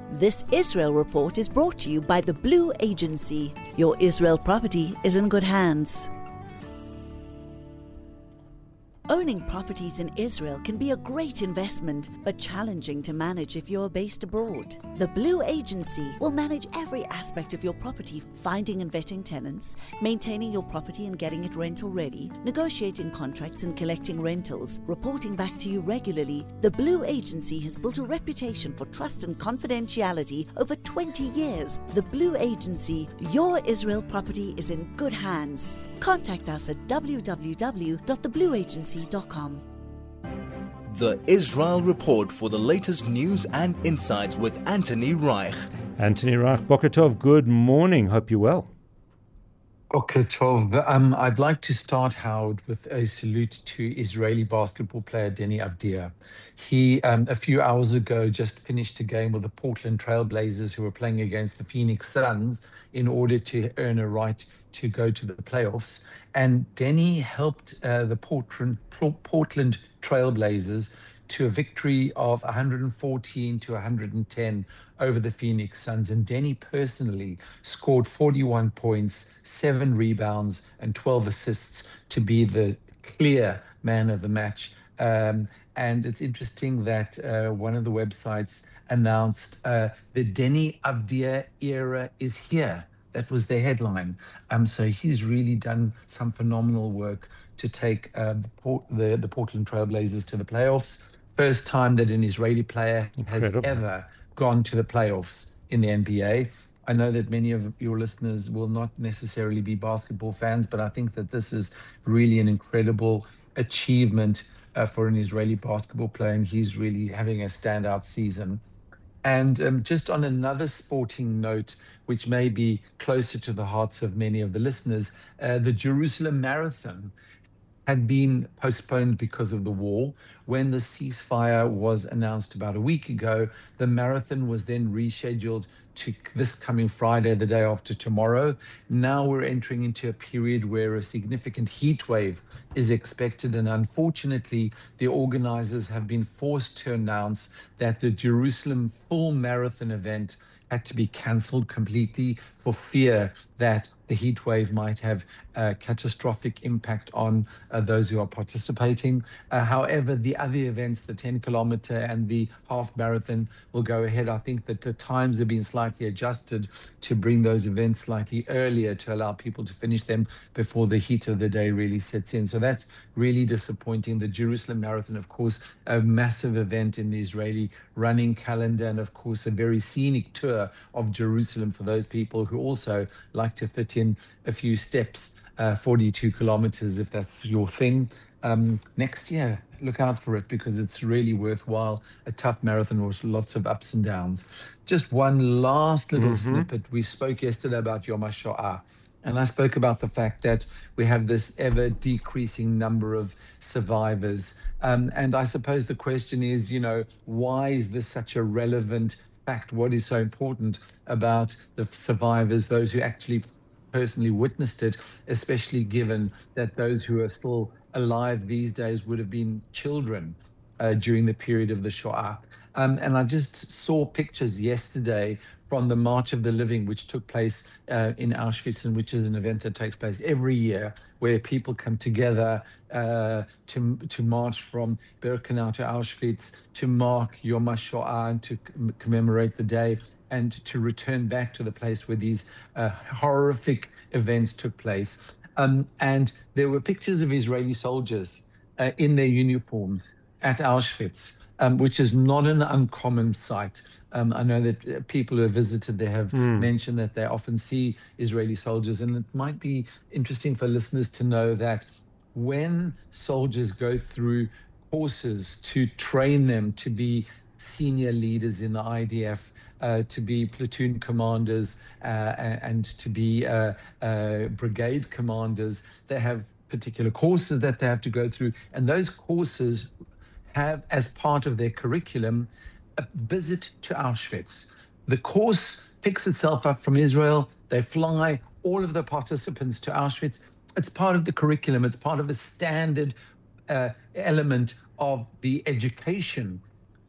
This Israel report is brought to you by the Blue Agency. Your Israel property is in good hands. Owning properties in Israel can be a great investment, but challenging to manage if you're based abroad. The Blue Agency will manage every aspect of your property, finding and vetting tenants, maintaining your property and getting it rental ready, negotiating contracts and collecting rentals, reporting back to you regularly. The Blue Agency has built a reputation for trust and confidentiality over 20 years. The Blue Agency, your Israel property is in good hands. Contact us at www.theblueagency.com. The Israel Report for the latest news and insights with Anthony Reich. Anthony Reich, Boker Tov, good morning. Hope you're well. Boker Tov. I'd like to start, Howard, with a salute to Israeli basketball player Deni Avdija. He, a few hours ago, just finished a game with the Portland Trail Blazers, who were playing against the Phoenix Suns in order to earn a right to go to the playoffs. And Deni helped the Portland Trail Blazers to a victory of 114 to 110 over the Phoenix Suns. And Deni personally scored 41 points, 7 rebounds, and 12 assists to be the clear man of the match. And it's interesting that one of the websites announced the Deni Avdija era is here. That was their headline. So he's really done some phenomenal work to take the Portland Trail Blazers to the playoffs. First time that an Israeli player has ever gone to the playoffs in the NBA. I know that many of your listeners will not necessarily be basketball fans, but I think that this is really an incredible achievement for an Israeli basketball player, and he's really having a standout season. And just on another sporting note, which may be closer to the hearts of many of the listeners, the Jerusalem Marathon had been postponed because of the war. When the ceasefire was announced about a week ago, the marathon was then rescheduled to this coming Friday, the day after tomorrow. Now we're entering into a period where a significant heat wave is expected. And unfortunately, the organizers have been forced to announce that the Jerusalem full marathon event had to be cancelled completely for fear that the heat wave might have a catastrophic impact on those who are participating. However, the other events, the 10-kilometer and the half marathon, will go ahead. I think that the times have been slightly adjusted to bring those events slightly earlier to allow people to finish them before the heat of the day really sets in. So that's really disappointing. The Jerusalem Marathon, of course, a massive event in the Israeli running calendar, and of course a very scenic tour of Jerusalem for those people who also like to fit in a few steps, 42 kilometers if that's your thing. Next year, look out for it because it's really worthwhile. A tough marathon with lots of ups and downs. Just one last little snippet. We spoke yesterday about Yom HaShoah. And I spoke about the fact that we have this ever decreasing number of survivors. And I suppose the question is, why is this such a relevant fact? What is so important about the survivors, those who actually personally witnessed it, especially given that those who are still alive these days would have been children during the period of the Shoah. And I just saw pictures yesterday from the March of the Living, which took place in Auschwitz, and which is an event that takes place every year, where people come together to march from Birkenau to Auschwitz, to mark Yom HaShoah and to commemorate the day, and to return back to the place where these horrific events took place. And there were pictures of Israeli soldiers in their uniforms at Auschwitz, which is not an uncommon sight. I know that people who have visited there have mentioned that they often see Israeli soldiers, and it might be interesting for listeners to know that when soldiers go through courses to train them to be senior leaders in the IDF, to be platoon commanders and to be brigade commanders, they have particular courses that they have to go through, and those courses have, as part of their curriculum, a visit to Auschwitz. The course picks itself up from Israel. They fly all of the participants to Auschwitz. It's part of the curriculum. It's part of a standard element of the education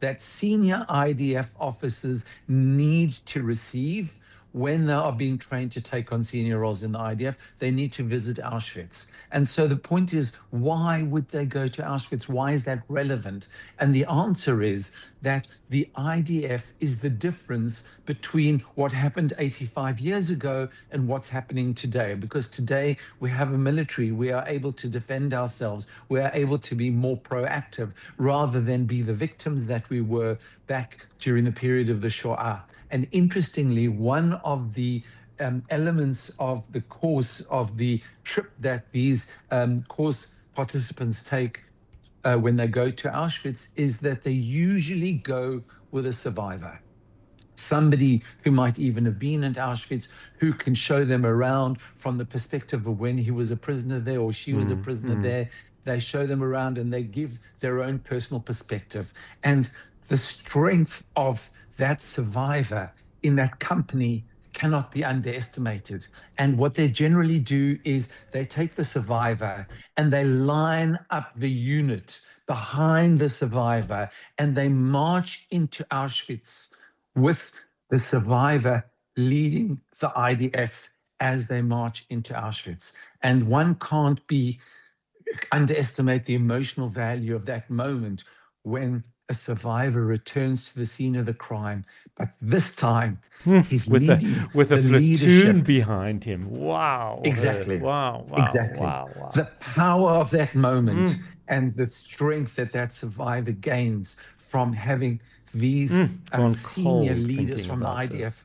that senior IDF officers need to receive when they are being trained to take on senior roles in the IDF. They need to visit Auschwitz. And so the point is, why would they go to Auschwitz? Why is that relevant? And the answer is that the IDF is the difference between what happened 85 years ago and what's happening today. Because today we have a military, we are able to defend ourselves, we are able to be more proactive rather than be the victims that we were back during the period of the Shoah. And interestingly, one of the elements of the course of the trip that these course participants take when they go to Auschwitz is that they usually go with a survivor. Somebody who might even have been at Auschwitz, who can show them around from the perspective of when he was a prisoner there or she was a prisoner there. They show them around and they give their own personal perspective. And the strength of that survivor in that company cannot be underestimated. And what they generally do is they take the survivor and they line up the unit behind the survivor and they march into Auschwitz with the survivor leading the IDF as they march into Auschwitz. And one can't underestimate the emotional value of that moment when a survivor returns to the scene of the crime, but this time he's with leading a platoon leadership behind him. Wow. Exactly. Wow. Exactly. Wow. The power of that moment and the strength that survivor gains from having these senior leaders from the IDF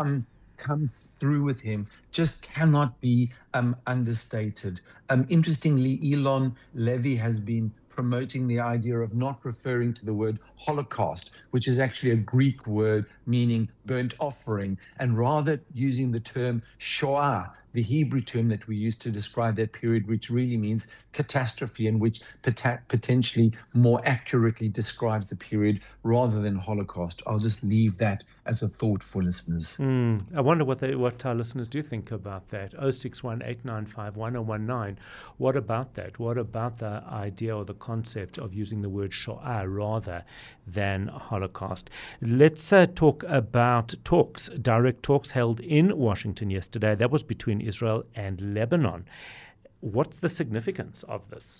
come through with him just cannot be understated. Interestingly, Elon Levy has been promoting the idea of not referring to the word Holocaust, which is actually a Greek word meaning burnt offering, and rather using the term Shoah, the Hebrew term that we use to describe that period, which really means catastrophe and which potentially more accurately describes the period rather than Holocaust. I'll just leave that as a thought for listeners. I wonder what our listeners do think about that. 061-895-1019. What about that? What about the idea or the concept of using the word Shoah rather than Holocaust? Let's talk about direct talks held in Washington yesterday. That was between Israel and Lebanon. What's the significance of this?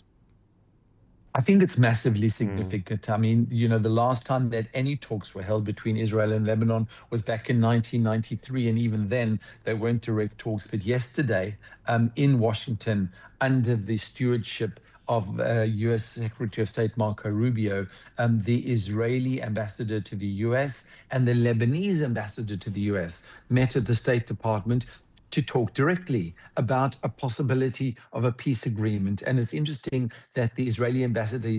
I think it's massively significant. I mean, the last time that any talks were held between Israel and Lebanon was back in 1993. And even then, they weren't direct talks. But yesterday in Washington, under the stewardship of U.S. Secretary of State Marco Rubio, the Israeli ambassador to the U.S. and the Lebanese ambassador to the U.S. met at the State Department to talk directly about a possibility of a peace agreement. And it's interesting that the Israeli ambassador,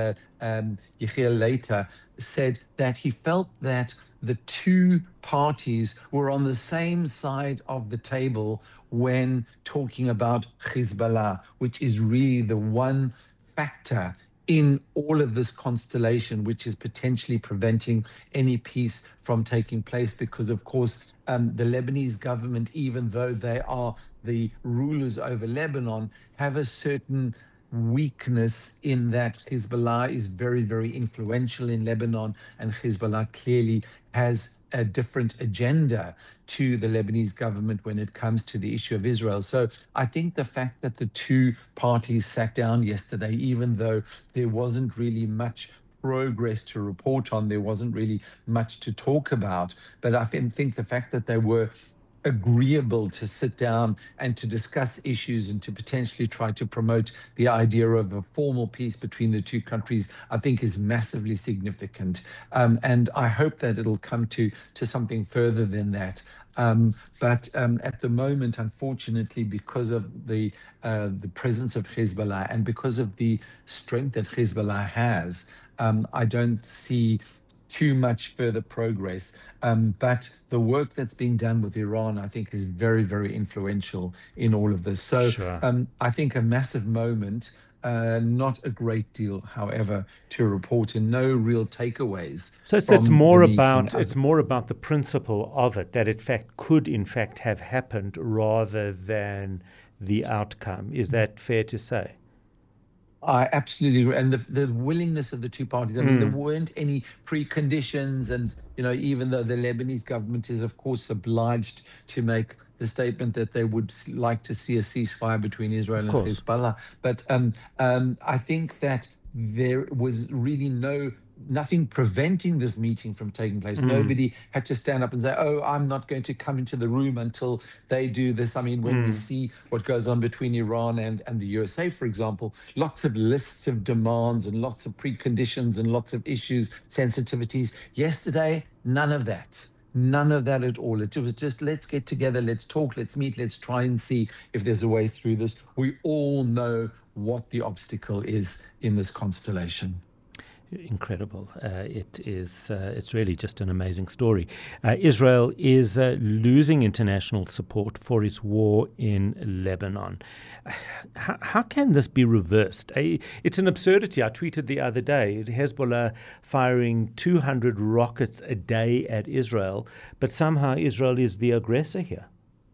Yechiel Leiter, said that he felt that the two parties were on the same side of the table when talking about Hezbollah, which is really the one factor in all of this constellation, which is potentially preventing any peace from taking place. Because, of course, the Lebanese government, even though they are the rulers over Lebanon, have a certain weakness in that Hezbollah is very, very influential in Lebanon, and Hezbollah clearly has a different agenda to the Lebanese government when it comes to the issue of Israel. So I think the fact that the two parties sat down yesterday, even though there wasn't really much progress to report on, there wasn't really much to talk about, but I think the fact that they were agreeable to sit down and to discuss issues and to potentially try to promote the idea of a formal peace between the two countries, I think is massively significant. And I hope that it'll come to something further than that. But at the moment, unfortunately, because of the presence of Hezbollah and because of the strength that Hezbollah has, I don't see too much further progress. But the work that's being done with Iran, I think, is very, very influential in all of this. So I think a massive moment, not a great deal, however, to report, and no real takeaways. So it's more about the principle of it, that it could in fact have happened rather than the outcome. Is that fair to say? I absolutely agree. And the willingness of the two parties. I mean, there weren't any preconditions. And, even though the Lebanese government is, of course, obliged to make the statement that they would like to see a ceasefire between Israel and Hezbollah. But I think that there was really nothing preventing this meeting from taking place. Nobody had to stand up and say, oh, I'm not going to come into the room until they do this. I mean, when we see what goes on between Iran and the USA, for example, lots of lists of demands and lots of preconditions and lots of issues, sensitivities. Yesterday, none of that. None of that at all. It was just, let's get together, let's talk, let's meet, let's try and see if there's a way through this. We all know what the obstacle is in this constellation. Incredible. It's really just an amazing story. Israel is losing international support for its war in Lebanon. How can this be reversed? It's an absurdity. I tweeted the other day, Hezbollah firing 200 rockets a day at Israel, but somehow Israel is the aggressor here.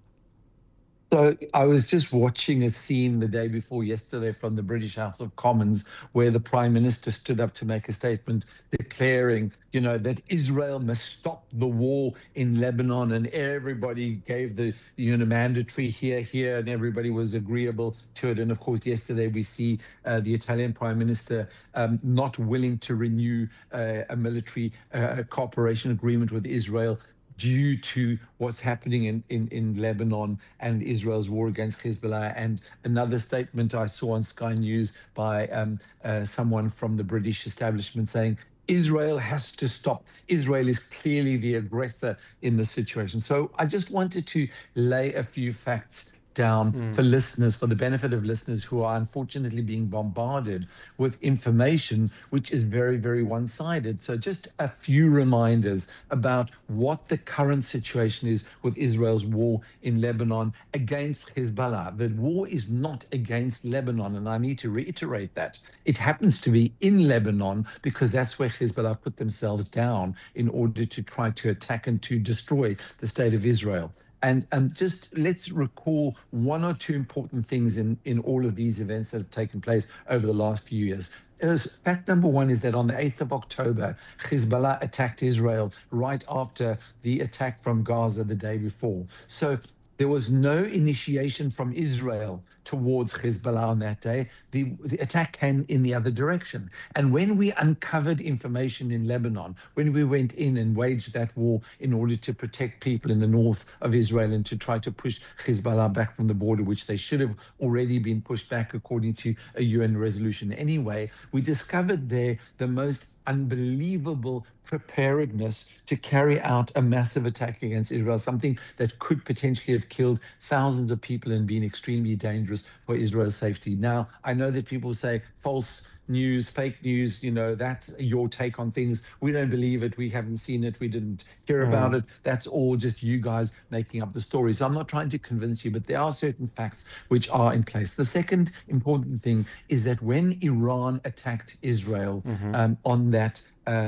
So I was just watching a scene the day before yesterday from the British House of Commons where the Prime Minister stood up to make a statement declaring, that Israel must stop the war in Lebanon, and everybody gave the, mandatory here, and everybody was agreeable to it. And of course, yesterday we see the Italian Prime Minister not willing to renew a military cooperation agreement with Israel due to what's happening in Lebanon and Israel's war against Hezbollah. And another statement I saw on Sky News by someone from the British establishment saying, Israel has to stop. Israel is clearly the aggressor in the situation. So I just wanted to lay a few facts down for listeners, for the benefit of listeners who are unfortunately being bombarded with information which is very, very one-sided. So just a few reminders about what the current situation is with Israel's war in Lebanon against Hezbollah. The war is not against Lebanon, and I need to reiterate that. It happens to be in Lebanon because that's where Hezbollah put themselves down in order to try to attack and to destroy the state of Israel. And just let's recall one or two important things in all of these events that have taken place over the last few years. Fact number one is that on the 8th of October, Hezbollah attacked Israel right after the attack from Gaza the day before. So there was no initiation from Israel towards Hezbollah on that day. The attack came in the other direction. And when we uncovered information in Lebanon, when we went in and waged that war in order to protect people in the north of Israel and to try to push Hezbollah back from the border, which they should have already been pushed back according to a UN resolution anyway, we discovered there the most unbelievable preparedness to carry out a massive attack against Israel, something that could potentially have killed thousands of people and been extremely dangerous for Israel's safety. Now, I know that people say false news, fake news, that's your take on things. We don't believe it. We haven't seen it. We didn't hear about it. That's all just you guys making up the story. So I'm not trying to convince you, but there are certain facts which are in place. The second important thing is that when Iran attacked Israel on that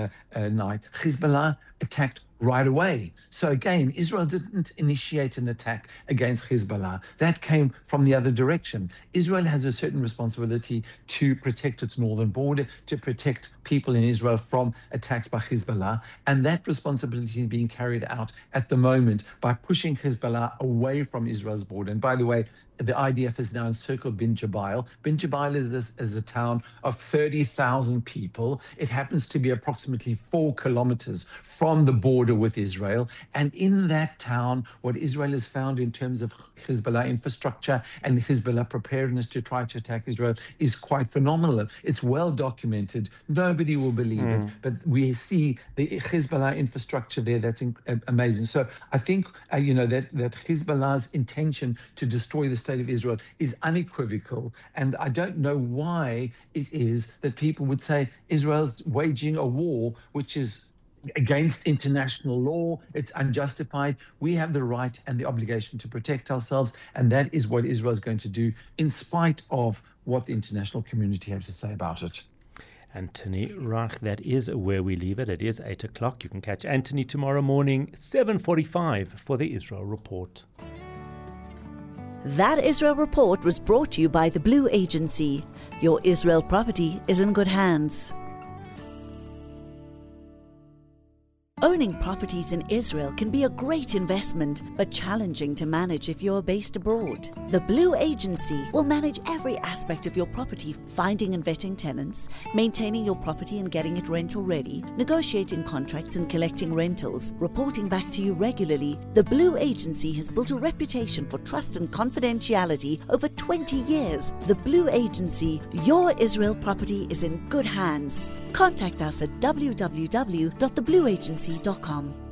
night, Hezbollah attacked right away. So again, Israel didn't initiate an attack against Hezbollah. That came from the other direction. Israel has a certain responsibility to protect its northern border, to protect people in Israel from attacks by Hezbollah. And that responsibility is being carried out at the moment by pushing Hezbollah away from Israel's border. And by the way, the IDF has now encircled Bin Jabail. Bin Jabail is a town of 30,000 people. It happens to be approximately 4 kilometers from the border with Israel. And in that town, what Israel has found in terms of Hezbollah infrastructure and Hezbollah preparedness to try to attack Israel is quite phenomenal. It's well documented. Nobody will believe it. But we see the Hezbollah infrastructure there. That's amazing. So I think, that Hezbollah's intention to destroy the state of Israel is unequivocal. And I don't know why it is that people would say Israel's waging a war which is against international law. It's unjustified. We have the right and the obligation to protect ourselves. And that is what Israel is going to do in spite of what the international community has to say about it. Anthony Reich, that is where we leave it. It is 8 o'clock. You can catch Anthony tomorrow morning, 7:45 for the Israel Report. That Israel Report was brought to you by the Blue Agency. Your Israel property is in good hands. Owning properties in Israel can be a great investment, but challenging to manage if you're based abroad. The Blue Agency will manage every aspect of your property, finding and vetting tenants, maintaining your property and getting it rental ready, negotiating contracts and collecting rentals, reporting back to you regularly. The Blue Agency has built a reputation for trust and confidentiality over 20 years. The Blue Agency, your Israel property is in good hands. Contact us at www.theblueagency.com.